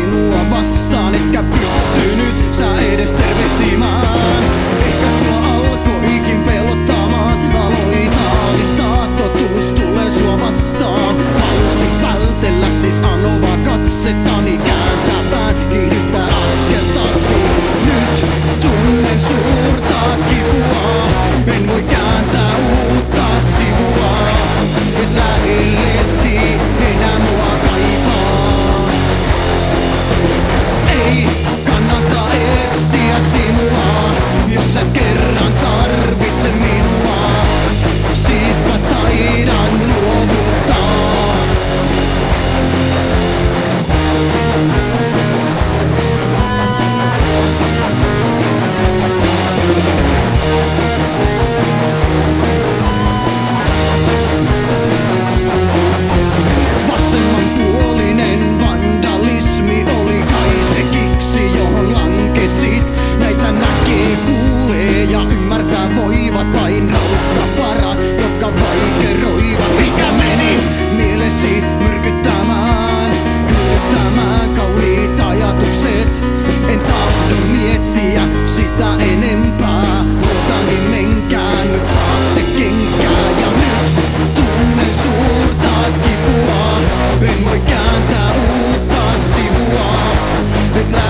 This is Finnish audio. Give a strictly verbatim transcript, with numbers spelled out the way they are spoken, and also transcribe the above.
sinua vastaan, etkä pystynyt sä edes tervehtimään. Eikä sua alkoikin pelottamaan, aloit alistaa, totuus tulee sua vastaan. Halusin vältellä siis anovaa katsettani, kääntää pään, kiihdyttää askeltasi. Nyt tunnen suurta kipua, en voi kääntää uutta sivua. Et lähellesi enää mua kaipaa. Ei kannata etsiä sinua, jos et kerran tarvitse minua. Siispä taidan luovuttaa. Vasemmanpuolinen vandalismi oli kai se kiksi, johon lankesit. Näitä näkee, kuulee ja ymmärtää voivat vain raukkaparat, jotka vaikeroivat. Mikä meni mielesi myrkyttämään, hyyttämään kauniit ajatukset? En tahdo miettiä sitä enempää. Luotani menkää, nyt saatte kenkää. Ja nyt tunnen suurta kipua, en voi kääntää uutta sivua. Et